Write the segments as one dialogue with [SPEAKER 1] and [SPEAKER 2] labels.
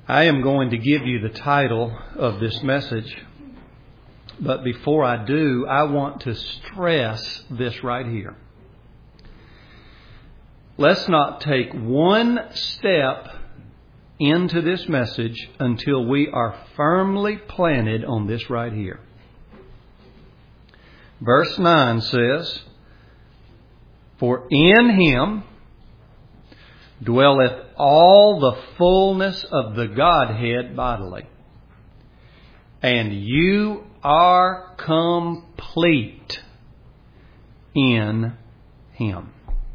[SPEAKER 1] I am going to give you the title of this message, but before I do, I want to stress this right here. Let's not take one step into this message until we are firmly planted on this right here. Verse 9 says, "For in Him dwelleth all the fullness of the Godhead bodily, and you are complete in Him."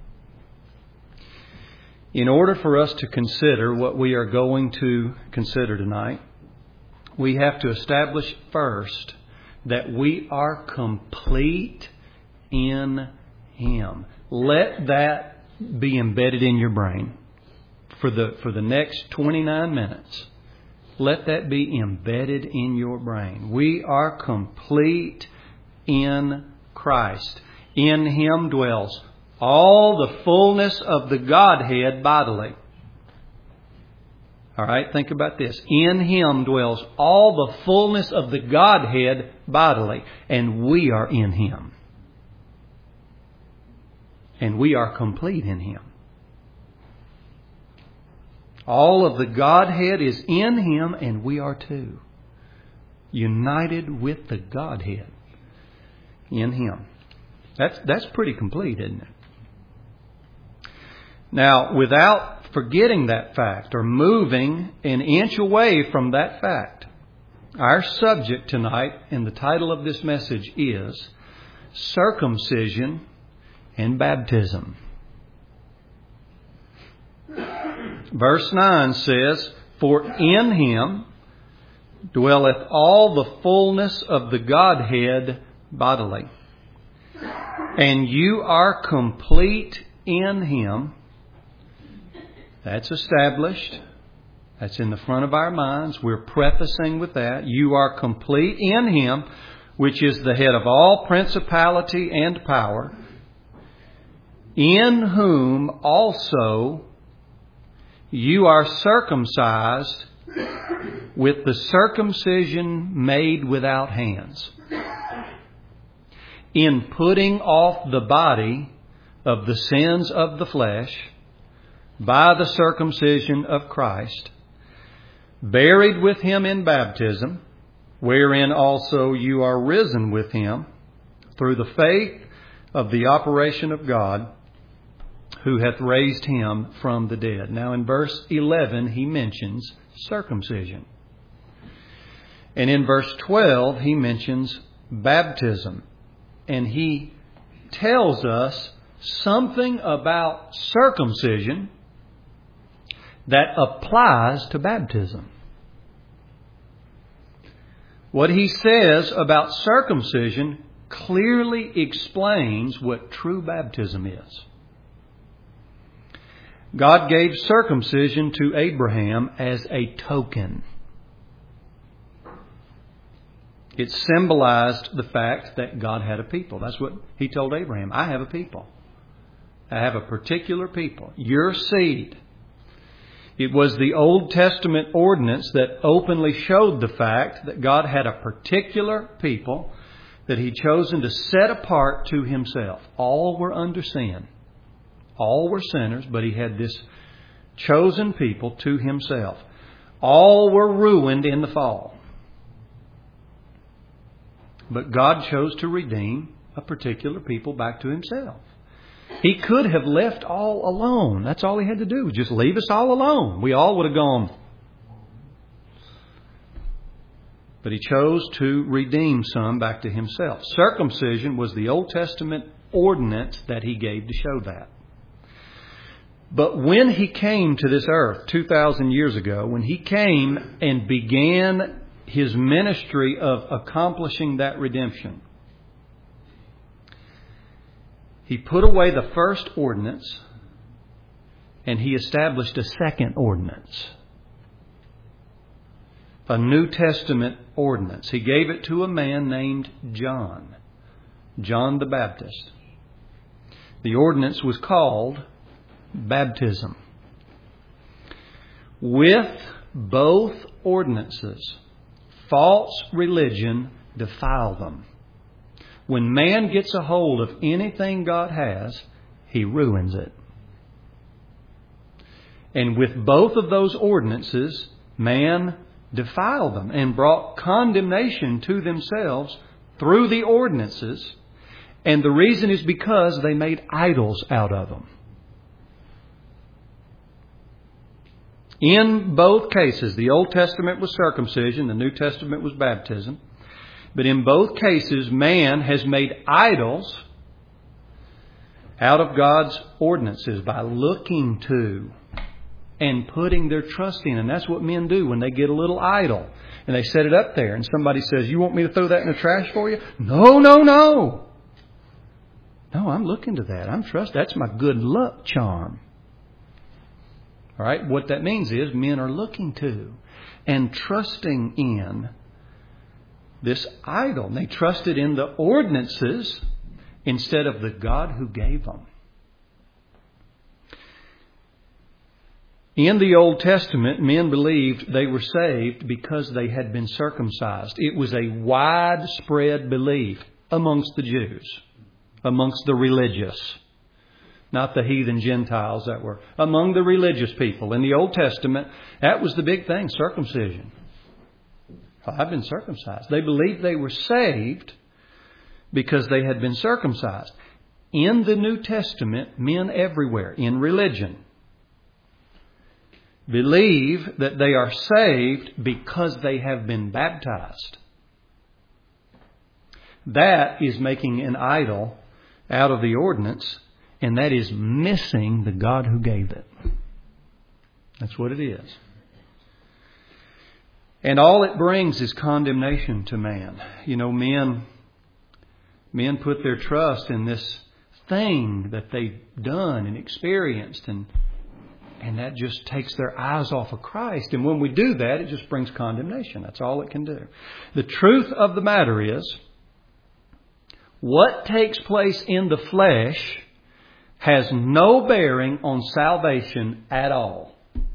[SPEAKER 1] In order for us to consider what we are going to consider tonight, we have to establish first that we are complete in Him. Let that be embedded in your brain for the next 29 minutes. Let that be embedded in your brain. We are complete in Christ. In Him dwells all the fullness of the Godhead bodily. All right, think about this. In Him dwells all the fullness of the Godhead bodily. And we are in Him. And we are complete in Him. All of the Godhead is in Him, and we are too. United with the Godhead in Him. That's pretty complete, isn't it? Now, without forgetting that fact or moving an inch away from that fact, our subject tonight and the title of this message is Circumcision and Baptism. Verse 9 says, "For in Him dwelleth all the fullness of the Godhead bodily, and you are complete in Him." That's established. That's in the front of our minds. We're prefacing with that. You are complete in Him, which is the head of all principality and power, in whom also you are circumcised with the circumcision made without hands, in putting off the body of the sins of the flesh by the circumcision of Christ, buried with Him in baptism, wherein also you are risen with Him through the faith of the operation of God, who hath raised Him from the dead. Now in verse 11 he mentions circumcision. And in verse 12 he mentions baptism. And he tells us something about circumcision that applies to baptism. What he says about circumcision clearly explains what true baptism is. God gave circumcision to Abraham as a token. It symbolized the fact that God had a people. That's what He told Abraham. I have a people. I have a particular people. Your seed. It was the Old Testament ordinance that openly showed the fact that God had a particular people that He'd chosen to set apart to Himself. All were under sin. All were sinners, but He had this chosen people to Himself. All were ruined in the fall. But God chose to redeem a particular people back to Himself. He could have left all alone. That's all He had to do. Just leave us all alone. We all would have gone. But He chose to redeem some back to Himself. Circumcision was the Old Testament ordinance that He gave to show that. But when He came to this earth 2,000 years ago, when He came and began His ministry of accomplishing that redemption, He put away the first ordinance and He established a second ordinance. A New Testament ordinance. He gave it to a man named John. John the Baptist. The ordinance was called baptism. With both ordinances, false religion, defile them. When man gets a hold of anything God has, he ruins it. And with both of those ordinances, man defiled them and brought condemnation to themselves through the ordinances. And the reason is because they made idols out of them. In both cases, the Old Testament was circumcision, the New Testament was baptism. But in both cases, man has made idols out of God's ordinances by looking to and putting their trust in. And that's what men do when they get a little idol. And they set it up there. And somebody says, "You want me to throw that in the trash for you?" No, no, no. No, I'm looking to that. I'm trusting. That's my good luck charm. All right. What that means is men are looking to and trusting in this idol. And they trusted in the ordinances instead of the God who gave them. In the Old Testament, men believed they were saved because they had been circumcised. It was a widespread belief amongst the Jews, amongst the religious, not the heathen Gentiles that were among the religious people. In the Old Testament, that was the big thing, circumcision. I've been circumcised. They believed they were saved because they had been circumcised. In the New Testament, men everywhere in religion believe that they are saved because they have been baptized. That is making an idol out of the ordinance, and that is missing the God who gave it. That's what it is. And all it brings is condemnation to man. You know, men put their trust in this thing that they've done and experienced, and that just takes their eyes off of Christ. And when we do that, it just brings condemnation. That's all it can do. The truth of the matter is, what takes place in the flesh has no bearing on salvation at all.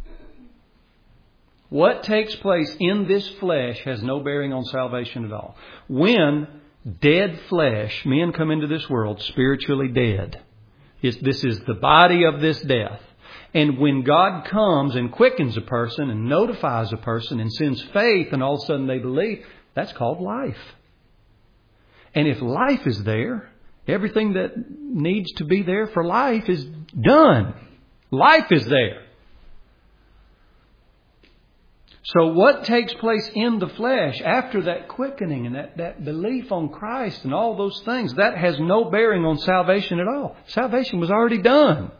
[SPEAKER 1] What takes place in this flesh has no bearing on salvation at all. When dead flesh, men come into this world spiritually dead. This is the body of this death. And when God comes and quickens a person and notifies a person and sends faith and all of a sudden they believe, that's called life. And if life is there, everything that needs to be there for life is done. Life is there. So what takes place in the flesh after that quickening and that belief on Christ and all those things, that has no bearing on salvation at all. Salvation was already done.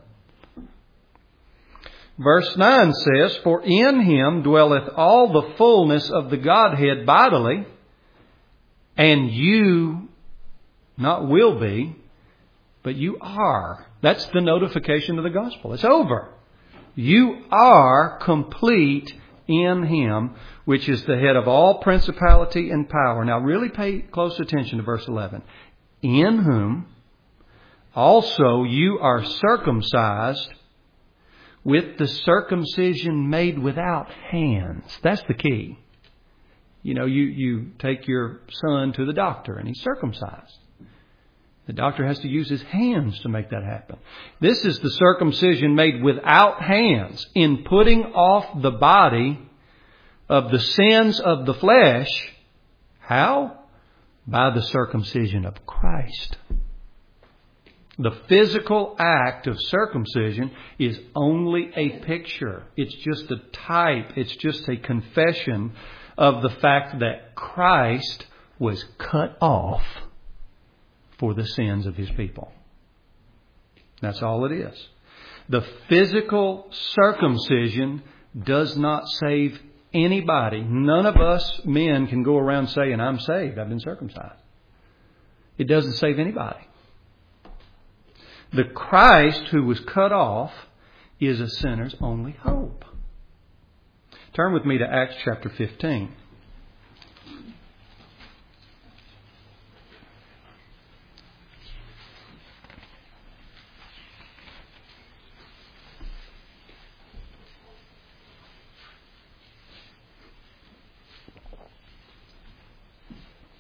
[SPEAKER 1] Verse 9 says, "For in Him dwelleth all the fullness of the Godhead bodily, and you not will be, but you are." That's the notification of the gospel. It's over. You are complete in Him, which is the head of all principality and power. Now really pay close attention to verse 11. "In whom also you are circumcised with the circumcision made without hands." That's the key. You know, you take your son to the doctor and he's circumcised. The doctor has to use his hands to make that happen. This is the circumcision made without hands, in putting off the body of the sins of the flesh. How? By the circumcision of Christ. The physical act of circumcision is only a picture. It's just a type. It's just a confession of the fact that Christ was cut off for the sins of His people. That's all it is. The physical circumcision does not save anybody. None of us men can go around saying, "I'm saved, I've been circumcised." It doesn't save anybody. The Christ who was cut off is a sinner's only hope. Turn with me to Acts chapter 15.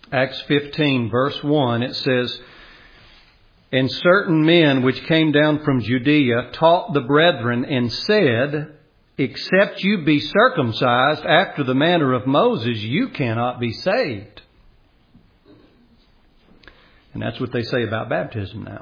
[SPEAKER 1] Acts 15, verse 1, it says, "And certain men which came down from Judea taught the brethren and said, Except you be circumcised after the manner of Moses, you cannot be saved." And that's what they say about baptism now.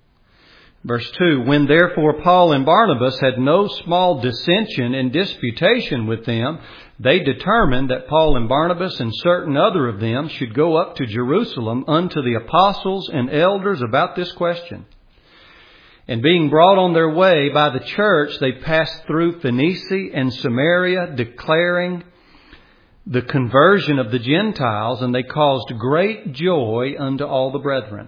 [SPEAKER 1] Verse 2, "When therefore Paul and Barnabas had no small dissension and disputation with them, they determined that Paul and Barnabas and certain other of them should go up to Jerusalem unto the apostles and elders about this question. And being brought on their way by the church, they passed through Phoenicia and Samaria, declaring the conversion of the Gentiles, and they caused great joy unto all the brethren.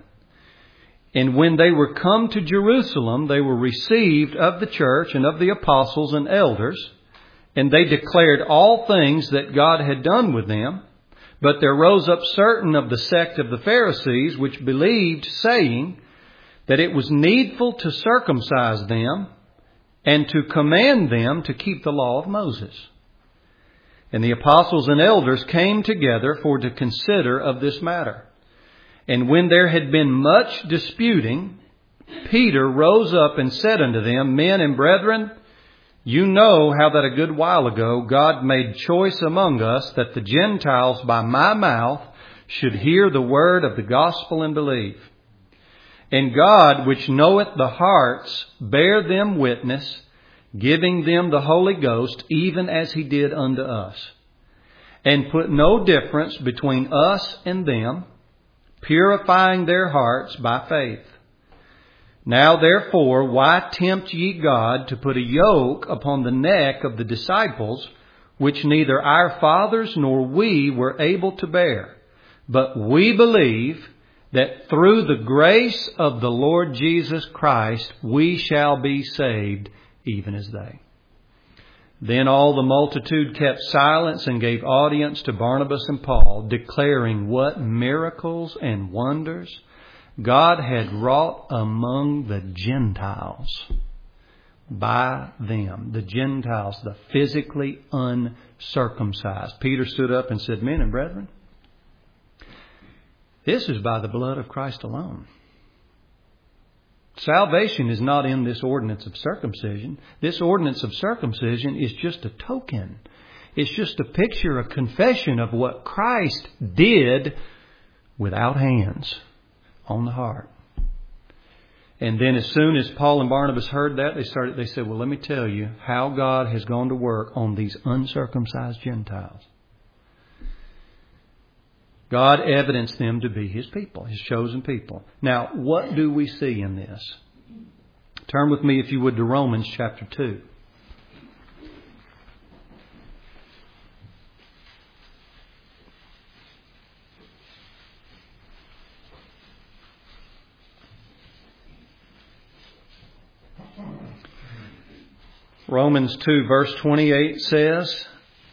[SPEAKER 1] And when they were come to Jerusalem, they were received of the church and of the apostles and elders, and they declared all things that God had done with them. But there rose up certain of the sect of the Pharisees, which believed, saying that it was needful to circumcise them and to command them to keep the law of Moses. And the apostles and elders came together for to consider of this matter. And when there had been much disputing, Peter rose up and said unto them, Men and brethren, you know how that a good while ago God made choice among us that the Gentiles by my mouth should hear the word of the gospel and believe. And God, which knoweth the hearts, bare them witness, giving them the Holy Ghost, even as He did unto us. And put no difference between us and them, purifying their hearts by faith. Now therefore, why tempt ye God to put a yoke upon the neck of the disciples, which neither our fathers nor we were able to bear? But we believe that through the grace of the Lord Jesus Christ, we shall be saved, even as they. Then all the multitude kept silence and gave audience to Barnabas and Paul, declaring what miracles and wonders God had wrought among the Gentiles by them. The Gentiles, the physically uncircumcised. Peter stood up and said, Men and brethren, this is by the blood of Christ alone. Salvation is not in this ordinance of circumcision. This ordinance of circumcision is just a token. It's just a picture, a confession of what Christ did without hands on the heart. And then as soon as Paul and Barnabas heard that, they said, well, let me tell you how God has gone to work on these uncircumcised Gentiles. God evidenced them to be His people, His chosen people. Now, what do we see in this? Turn with me, if you would, to Romans chapter 2. Romans 2 verse 28 says,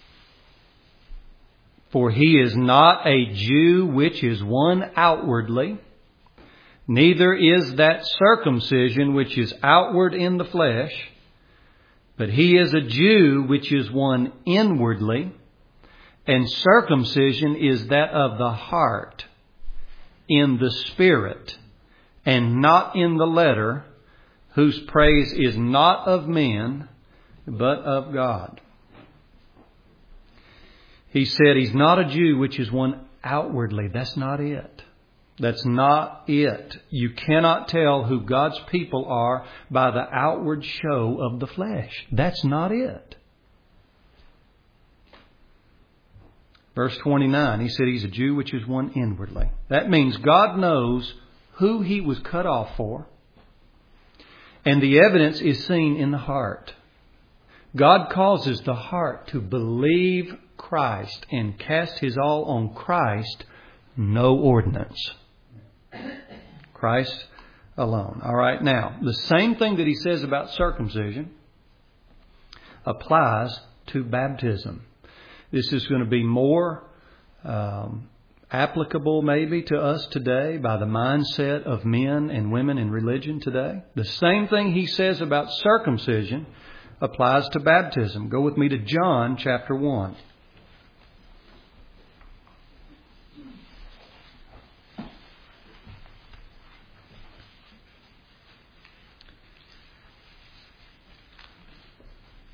[SPEAKER 1] For he is not a Jew which is one outwardly, neither is that circumcision which is outward in the flesh, but he is a Jew which is one inwardly, and circumcision is that of the heart, in the spirit, and not in the letter, whose praise is not of men, but of God. He said he's not a Jew which is one outwardly. That's not it. That's not it. You cannot tell who God's people are by the outward show of the flesh. That's not it. Verse 29, he said he's a Jew which is one inwardly. That means God knows who he was cut off for. And the evidence is seen in the heart. God causes the heart to believe Christ and cast his all on Christ, no ordinance. Christ alone. All right, now, the same thing that he says about circumcision applies to baptism. This is going to be more applicable maybe to us today by the mindset of men and women in religion today. The same thing he says about circumcision applies to baptism. Go with me to John chapter 1.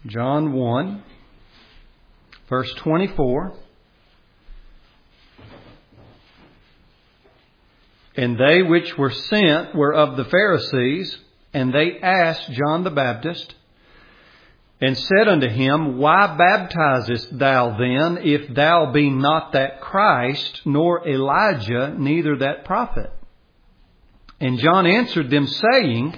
[SPEAKER 1] John 1, verse 24. And they which were sent were of the Pharisees, and they asked John the Baptist, and said unto him, Why baptizest thou then, if thou be not that Christ, nor Elijah, neither that prophet? And John answered them, saying,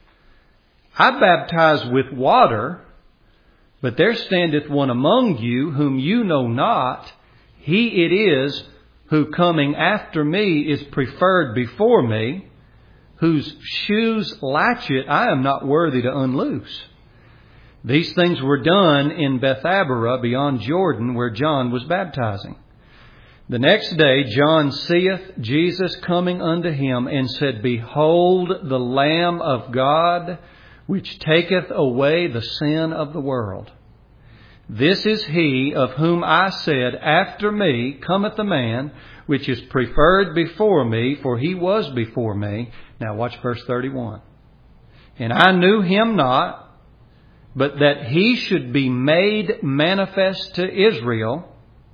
[SPEAKER 1] I baptize with water, but there standeth one among you, whom you know not. He it is who coming after me is preferred before me, whose shoes latchet I am not worthy to unloose. These things were done in Bethabara beyond Jordan, where John was baptizing. The next day John seeth Jesus coming unto him, and said, Behold the Lamb of God, which taketh away the sin of the world. This is he of whom I said, After me cometh a man, which is preferred before me, for he was before me. Now watch verse 31. And I knew him not, but that he should be made manifest to Israel.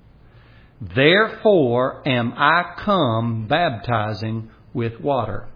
[SPEAKER 1] Therefore am I come baptizing with water.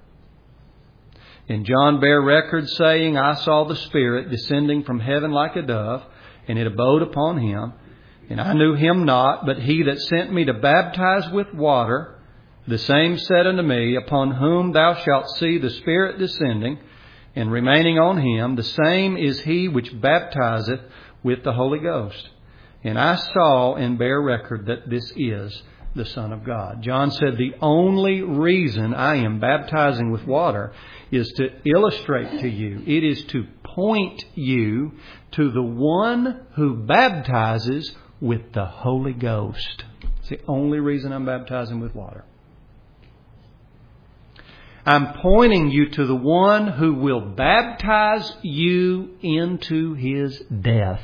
[SPEAKER 1] And John bare record, saying, I saw the Spirit descending from heaven like a dove, and it abode upon him. And I knew him not, but he that sent me to baptize with water, the same said unto me, Upon whom thou shalt see the Spirit descending and remaining on him, the same is he which baptizeth with the Holy Ghost. And I saw and bear record that this is the Son of God. John said, the only reason I am baptizing with water is to illustrate to you. It is to point you to the one who baptizes with the Holy Ghost. It's the only reason I'm baptizing with water. I'm pointing you to the one who will baptize you into his death.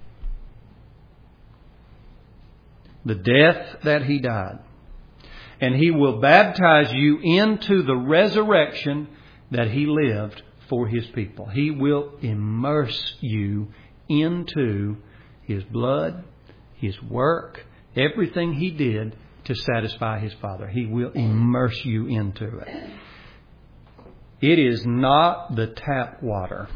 [SPEAKER 1] The death that he died. And he will baptize you into the resurrection that he lived for his people. He will immerse you into his blood, his work, everything he did to satisfy his Father. He will immerse you into it. It is not the tap water.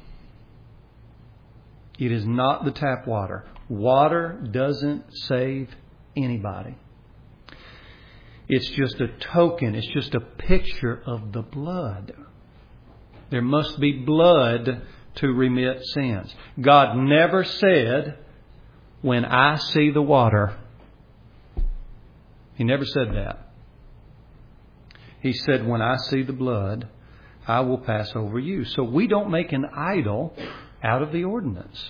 [SPEAKER 1] It is not the tap water. Water doesn't save anybody. It's just a token. It's just a picture of the blood. There must be blood to remit sins. God never said, when I see the water. He never said that. He said, when I see the blood, I will pass over you. So we don't make an idol out of the ordinance.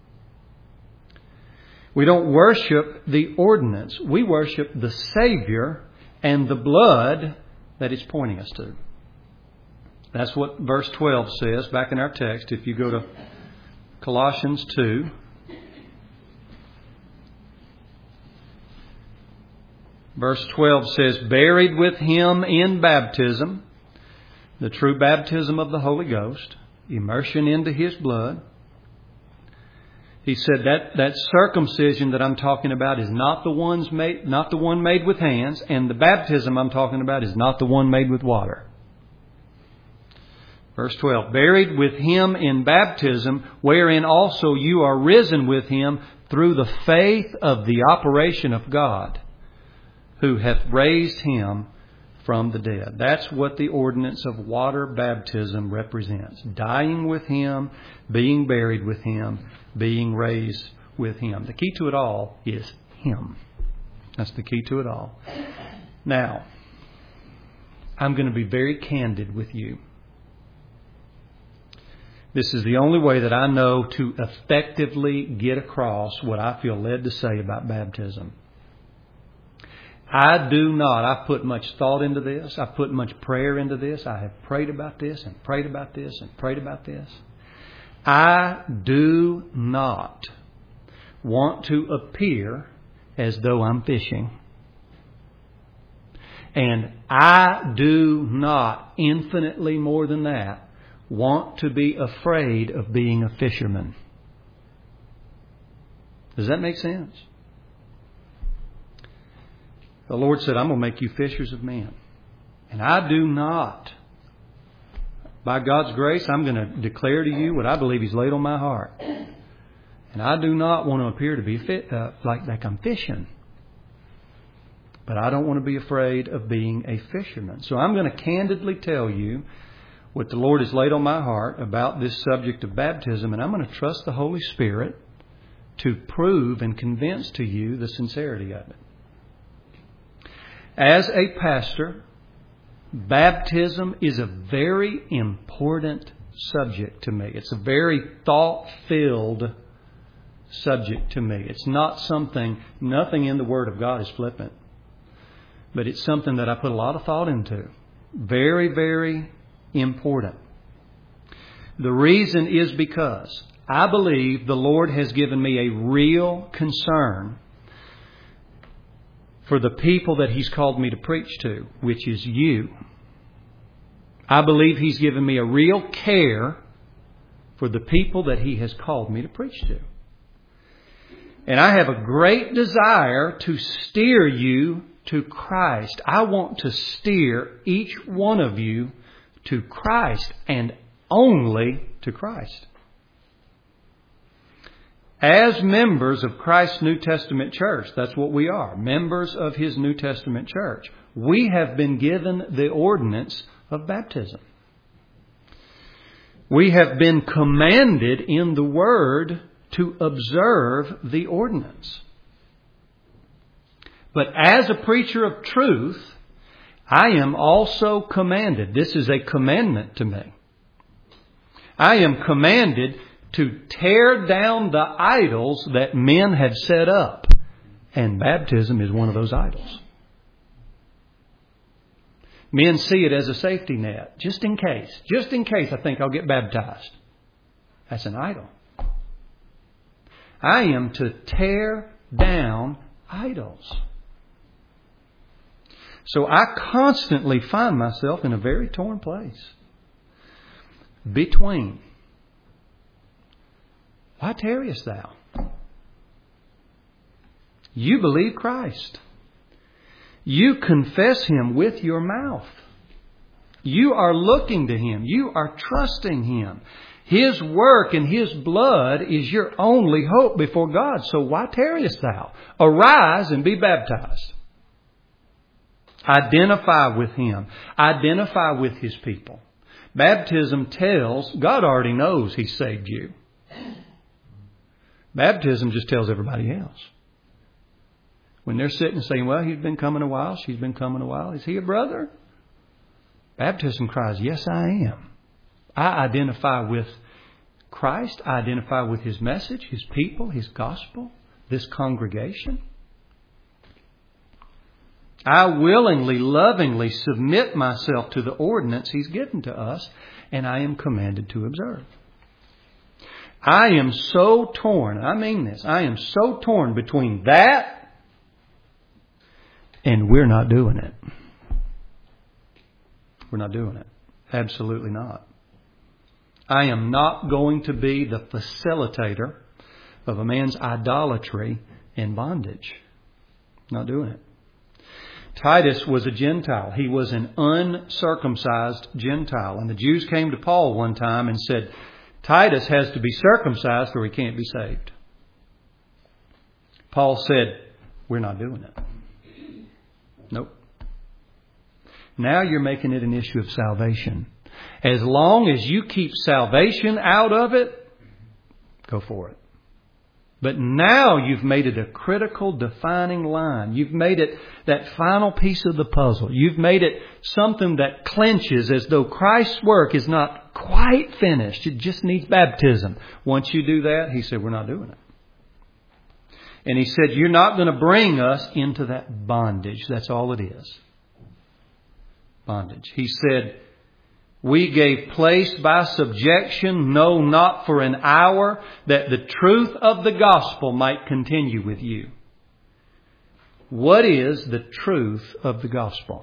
[SPEAKER 1] We don't worship the ordinance. We worship the Savior and the blood that it's pointing us to. That's what verse 12 says back in our text. If you go to Colossians 2. Verse 12 says, buried with him in baptism, the true baptism of the Holy Ghost, immersion into his blood. He said that circumcision that I'm talking about is not the one made with hands, and the baptism I'm talking about is not the one made with water. Verse 12, buried with him in baptism, wherein also you are risen with him through the faith of the operation of God, who hath raised him from the dead. That's what the ordinance of water baptism represents. Dying with him, being buried with him, being raised with him. The key to it all is him. That's the key to it all. Now, I'm going to be very candid with you. This is the only way that I know to effectively get across what I feel led to say about baptism. I've put much thought into this. I've put much prayer into this. I have prayed about this and prayed about this and prayed about this. I do not want to appear as though I'm fishing. And I do not, infinitely more than that, want to be afraid of being a fisherman. Does that make sense? The Lord said, I'm going to make you fishers of men. And I do not. By God's grace, I'm going to declare to you what I believe He's laid on my heart. And I do not want to appear to be like I'm fishing. But I don't want to be afraid of being a fisherman. So I'm going to candidly tell you what the Lord has laid on my heart about this subject of baptism. And I'm going to trust the Holy Spirit to prove and convince to you the sincerity of it. As a pastor, baptism is a very important subject to me. It's a very thought-filled subject to me. It's not nothing in the Word of God is flippant. But it's something that I put a lot of thought into. Very, very important. The reason is because I believe the Lord has given me a real concern for the people that He's called me to preach to, which is you. I believe He's given me a real care for the people that He has called me to preach to. And I have a great desire to steer you to Christ. I want to steer each one of you to Christ and only to Christ. As members of Christ's New Testament church, that's what we are, members of His New Testament church, we have been given the ordinance of baptism. We have been commanded in the Word to observe the ordinance. But as a preacher of truth, I am also commanded. This is a commandment to me. I am commanded to tear down the idols that men have set up. And baptism is one of those idols. Men see it as a safety net. Just in case I think I'll get baptized. That's an idol. I am to tear down idols. So I constantly find myself in a very torn place. Between, why tarriest thou? You believe Christ. You confess Him with your mouth. You are looking to Him. You are trusting Him. His work and His blood is your only hope before God. So why tarriest thou? Arise and be baptized. Identify with Him. Identify with His people. Baptism tells, God already knows He saved you. Baptism just tells everybody else. When they're sitting saying, well, he's been coming a while, she's been coming a while, is he a brother? Baptism cries, yes, I am. I identify with Christ. I identify with His message, His people, His gospel, this congregation. I willingly, lovingly submit myself to the ordinance He's given to us, and I am commanded to observe. I am so torn, I mean this, I am so torn between that and we're not doing it. We're not doing it. Absolutely not. I am not going to be the facilitator of a man's idolatry and bondage. Not doing it. Titus was a Gentile. He was an uncircumcised Gentile. And the Jews came to Paul one time and said, Titus has to be circumcised or he can't be saved. Paul said, we're not doing it. Nope. Now you're making it an issue of salvation. As long as you keep salvation out of it, go for it. But now you've made it a critical defining line. You've made it that final piece of the puzzle. You've made it something that clinches as though Christ's work is not quite finished. It just needs baptism. Once you do that, he said, we're not doing it. And he said, you're not going to bring us into that bondage. That's all it is. Bondage. He said, we gave place by subjection, no, not for an hour, that the truth of the gospel might continue with you. What is the truth of the gospel?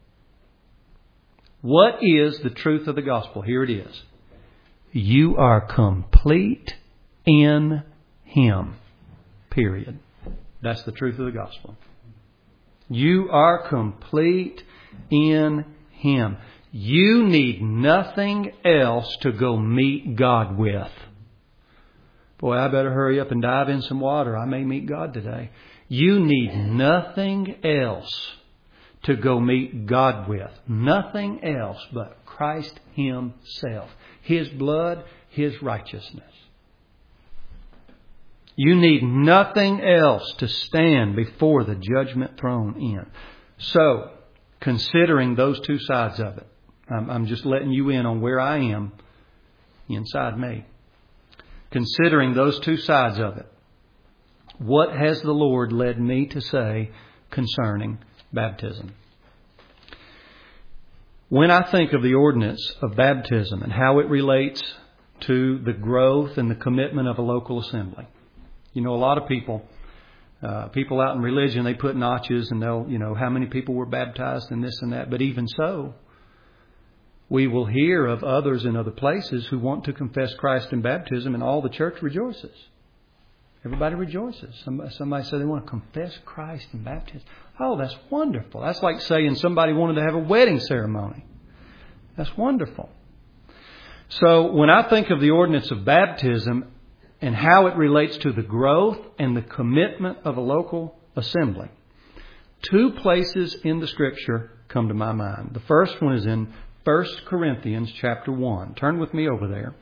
[SPEAKER 1] What is the truth of the gospel? Here it is. You are complete in Him. Period. That's the truth of the gospel. You are complete in Him. You need nothing else to go meet God with. Boy, I better hurry up and dive in some water. I may meet God today. You need nothing else to go meet God with. Nothing else but Christ Himself. His blood, His righteousness. You need nothing else to stand before the judgment throne in. So, considering those two sides of it, I'm just letting you in on where I am inside me. Considering those two sides of it, what has the Lord led me to say concerning baptism? When I think of the ordinance of baptism and how it relates to the growth and the commitment of a local assembly, you know, a lot of people out in religion, they put notches and they'll, how many people were baptized and this and that. But even so, we will hear of others in other places who want to confess Christ in baptism, and all the church rejoices. Everybody rejoices. Somebody said they want to confess Christ in baptism. Oh, that's wonderful. That's like saying somebody wanted to have a wedding ceremony. That's wonderful. So when I think of the ordinance of baptism and how it relates to the growth and the commitment of a local assembly, two places in the Scripture come to my mind. The first one is in 1 Corinthians chapter 1. Turn with me over there.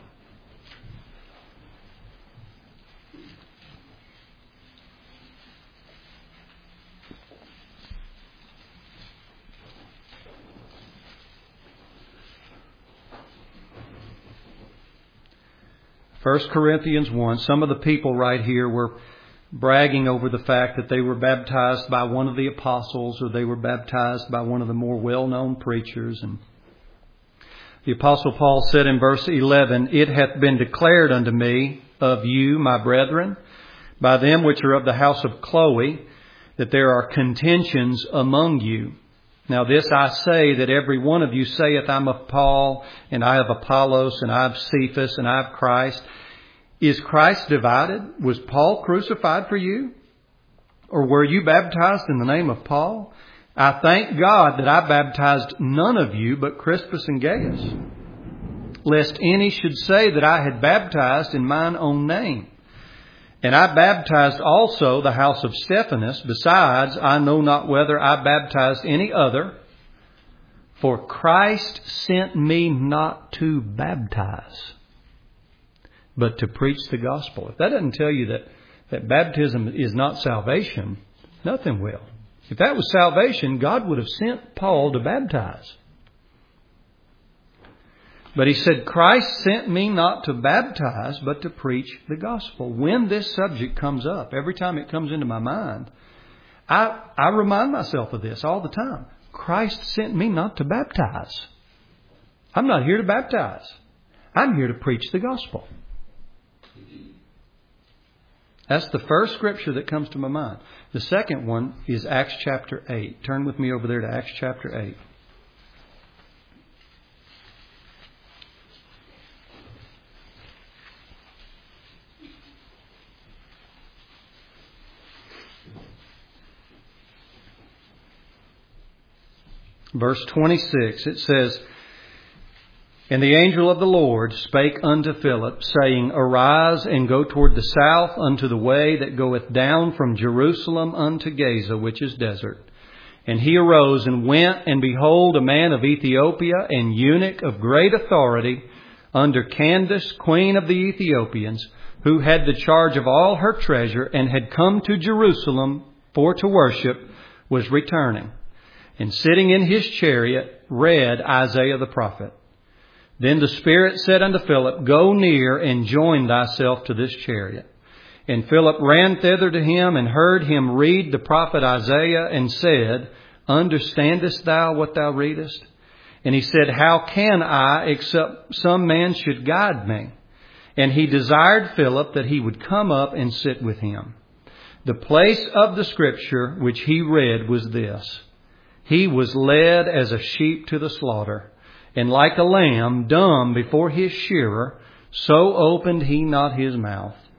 [SPEAKER 1] First Corinthians 1. Some of the people right here were bragging over the fact that they were baptized by one of the apostles, or they were baptized by one of the more well-known preachers. And the Apostle Paul said in verse 11, "It hath been declared unto me of you, my brethren, by them which are of the house of Chloe, that there are contentions among you. Now this I say, that every one of you saith, I'm of Paul, and I of Apollos, and I of Cephas, and I of Christ. Is Christ divided? Was Paul crucified for you? Or were you baptized in the name of Paul? I thank God that I baptized none of you but Crispus and Gaius, lest any should say that I had baptized in mine own name. And I baptized also the house of Stephanas. Besides, I know not whether I baptized any other. For Christ sent me not to baptize, but to preach the gospel." If that doesn't tell you that baptism is not salvation, nothing will. If that was salvation, God would have sent Paul to baptize. But he said, Christ sent me not to baptize, but to preach the gospel. When this subject comes up, every time it comes into my mind, I remind myself of this all the time. Christ sent me not to baptize. I'm not here to baptize. I'm here to preach the gospel. That's the first scripture that comes to my mind. The second one is Acts chapter 8. Turn with me over there to Acts chapter 8. Verse 26, it says, "And the angel of the Lord spake unto Philip, saying, Arise and go toward the south unto the way that goeth down from Jerusalem unto Gaza, which is desert. And he arose and went, and behold, a man of Ethiopia, an eunuch of great authority, under Candace, queen of the Ethiopians, who had the charge of all her treasure, and had come to Jerusalem for to worship, was returning. And sitting in his chariot, read Isaiah the prophet. Then the Spirit said unto Philip, Go near and join thyself to this chariot. And Philip ran thither to him and heard him read the prophet Isaiah and said, Understandest thou what thou readest? And he said, How can I, except some man should guide me? And he desired Philip that he would come up and sit with him. The place of the scripture which he read was this: He was led as a sheep to the slaughter, and like a lamb dumb before his shearer, so opened he not his mouth.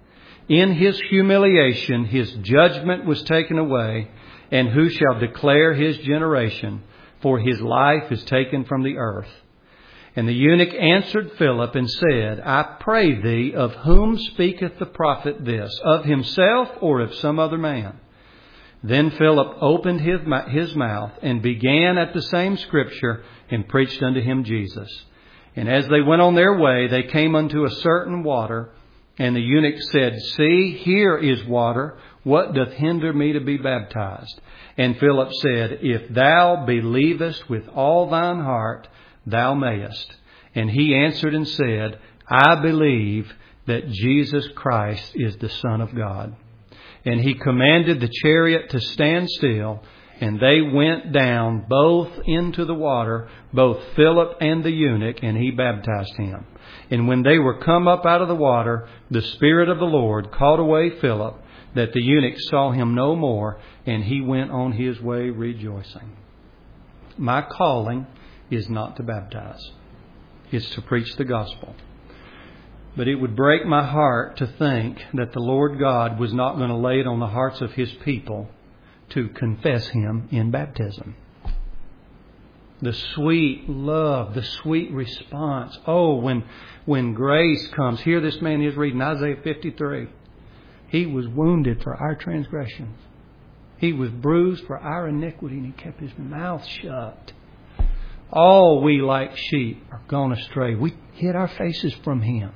[SPEAKER 1] In His humiliation, His judgment was taken away. And who shall declare His generation? For His life is taken from the earth. And the eunuch answered Philip and said, I pray thee, of whom speaketh the prophet this? Of himself or of some other man? Then Philip opened his mouth and began at the same scripture and preached unto him Jesus. And as they went on their way, they came unto a certain water. And the eunuch said, See, here is water. What doth hinder me to be baptized? And Philip said, If thou believest with all thine heart, thou mayest. And he answered and said, I believe that Jesus Christ is the Son of God. And he commanded the chariot to stand still, and they went down both into the water, both Philip and the eunuch, and he baptized him. And when they were come up out of the water, the Spirit of the Lord caught away Philip, that the eunuch saw him no more, and he went on his way rejoicing. My calling is not to baptize. It's to preach the gospel. But it would break my heart to think that the Lord God was not going to lay it on the hearts of His people to confess Him in baptism. The sweet love, the sweet response. Oh, when grace comes. Here this man is reading Isaiah 53. He was wounded for our transgressions. He was bruised for our iniquity, and He kept His mouth shut. All we like sheep are gone astray. We hid our faces from Him.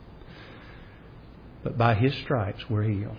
[SPEAKER 1] But by His stripes we're healed.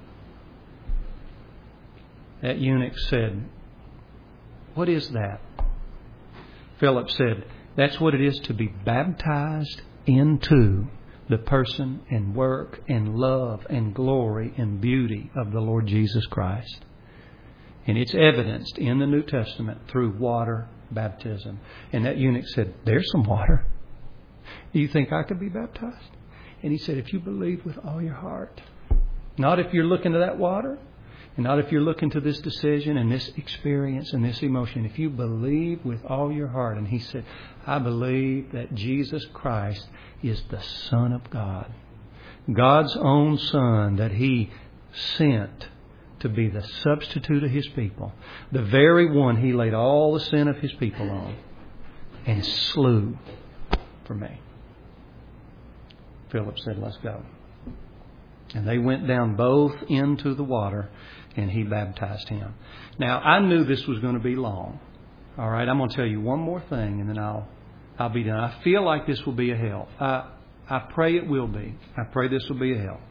[SPEAKER 1] That eunuch said, What is that? Philip said, That's what it is to be baptized into the person and work and love and glory and beauty of the Lord Jesus Christ. And it's evidenced in the New Testament through water baptism. And that eunuch said, There's some water. Do you think I could be baptized? And he said, If you believe with all your heart. Not if you're looking to that water. And not if you're looking to this decision and this experience and this emotion. If you believe with all your heart. And he said, I believe that Jesus Christ is the Son of God. God's own Son that He sent to be the substitute of His people. The very one He laid all the sin of His people on and slew for me. Philip said, Let's go. And they went down both into the water, and he baptized him. Now, I knew this was going to be long. All right, I'm going to tell you one more thing, and then I'll be done. I feel like this will be a help. I pray it will be. I pray this will be a help.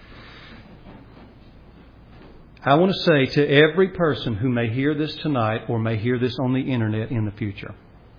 [SPEAKER 1] I want to say to every person who may hear this tonight or may hear this on the internet in the future,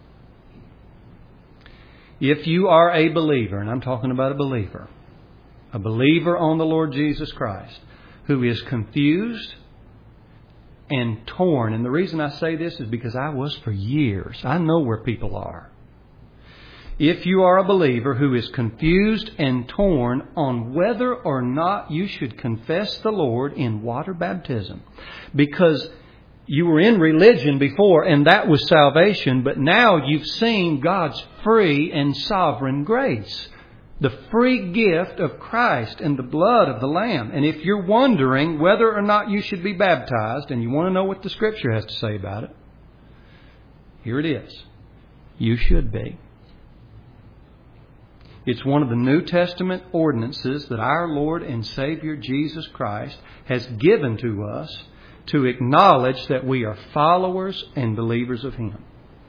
[SPEAKER 1] if you are a believer, and I'm talking about a believer on the Lord Jesus Christ, who is confused and torn. And the reason I say this is because I was for years. I know where people are. If you are a believer who is confused and torn on whether or not you should confess the Lord in water baptism, because you were in religion before and that was salvation, but now you've seen God's free and sovereign grace. The free gift of Christ and the blood of the Lamb. And if you're wondering whether or not you should be baptized, and you want to know what the Scripture has to say about it, here it is. You should be. It's one of the New Testament ordinances that our Lord and Savior Jesus Christ has given to us to acknowledge that we are followers and believers of Him.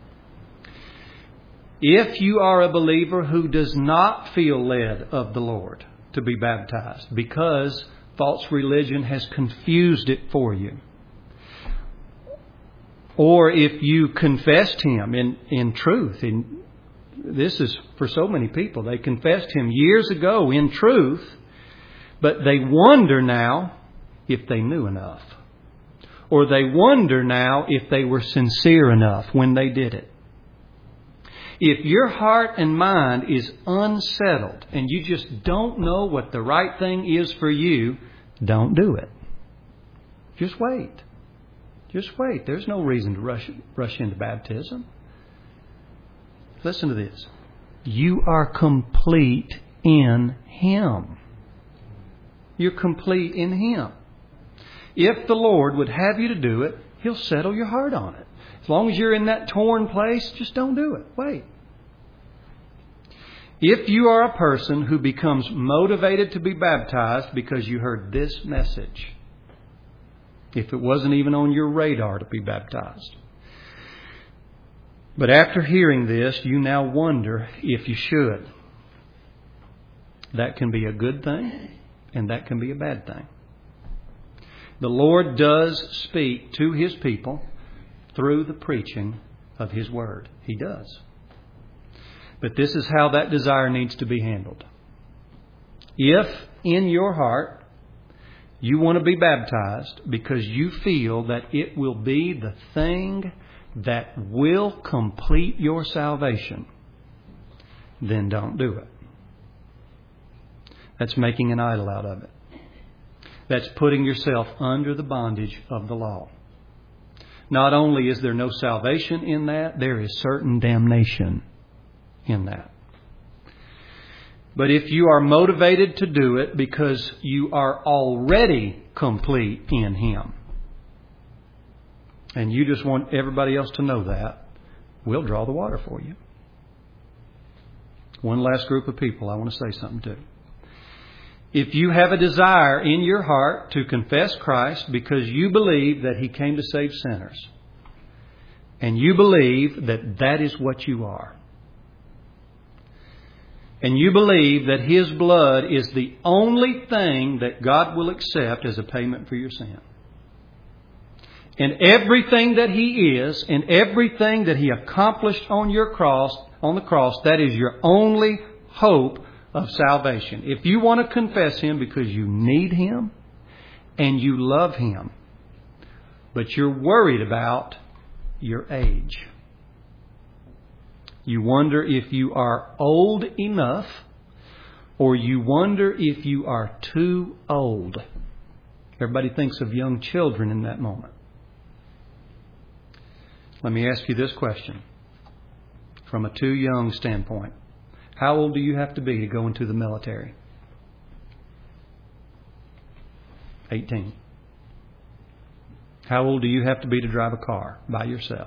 [SPEAKER 1] If you are a believer who does not feel led of the Lord to be baptized because false religion has confused it for you, or if you confessed Him in truth, and this is for so many people, they confessed Him years ago in truth, but they wonder now if they knew enough. Or they wonder now if they were sincere enough when they did it. If your heart and mind is unsettled and you just don't know what the right thing is for you, don't do it. Just wait. Just wait. There's no reason to rush into baptism. Listen to this. You are complete in Him. You're complete in Him. If the Lord would have you to do it, He'll settle your heart on it. As long as you're in that torn place, just don't do it. Wait. If you are a person who becomes motivated to be baptized because you heard this message, if it wasn't even on your radar to be baptized, but after hearing this, you now wonder if you should, that can be a good thing and that can be a bad thing. The Lord does speak to His people through the preaching of His Word. He does. But this is how that desire needs to be handled. If in your heart you want to be baptized because you feel that it will be the thing that will complete your salvation, then don't do it. That's making an idol out of it. That's putting yourself under the bondage of the law. Not only is there no salvation in that, there is certain damnation in that. But if you are motivated to do it because you are already complete in Him, and you just want everybody else to know that, we'll draw the water for you. One last group of people I want to say something to. If you have a desire in your heart to confess Christ because you believe that He came to save sinners, and you believe that that is what you are, and you believe that His blood is the only thing that God will accept as a payment for your sin, and everything that He is and everything that He accomplished on the cross, that is your only hope of salvation. If you want to confess Him because you need Him and you love Him, but you're worried about your age, you wonder if you are old enough, or you wonder if you are too old. Everybody thinks of young children in that moment. Let me ask you this question from a too young standpoint. How old do you have to be to go into the military? 18. How old do you have to be to drive a car by yourself?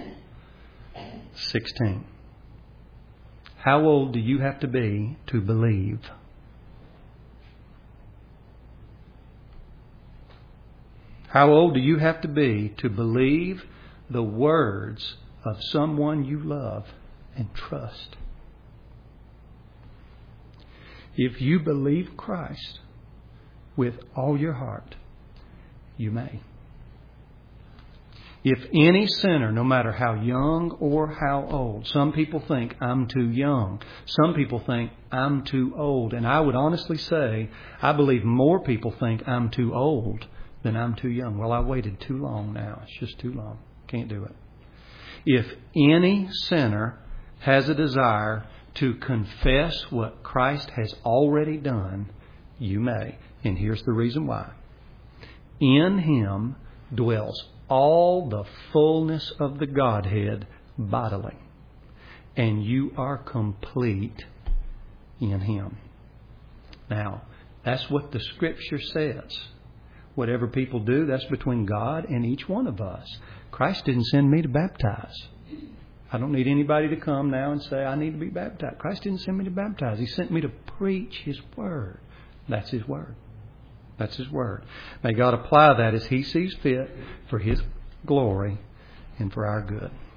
[SPEAKER 1] 16. How old do you have to be to believe? How old do you have to be to believe the words of someone you love and trust? If you believe Christ with all your heart, you may. If any sinner, no matter how young or how old, some people think I'm too young, some people think I'm too old, and I would honestly say I believe more people think I'm too old than I'm too young. Well, I waited too long now. It's just too long. Can't do it. If any sinner has a desire to confess what Christ has already done, you may. And here's the reason why. In Him dwells all the fullness of the Godhead bodily. And you are complete in Him. Now, that's what the Scripture says. Whatever people do, that's between God and each one of us. Christ didn't send me to baptize. I don't need anybody to come now and say, I need to be baptized. Christ didn't send me to baptize. He sent me to preach His Word. That's His Word. That's His Word. May God apply that as He sees fit for His glory and for our good.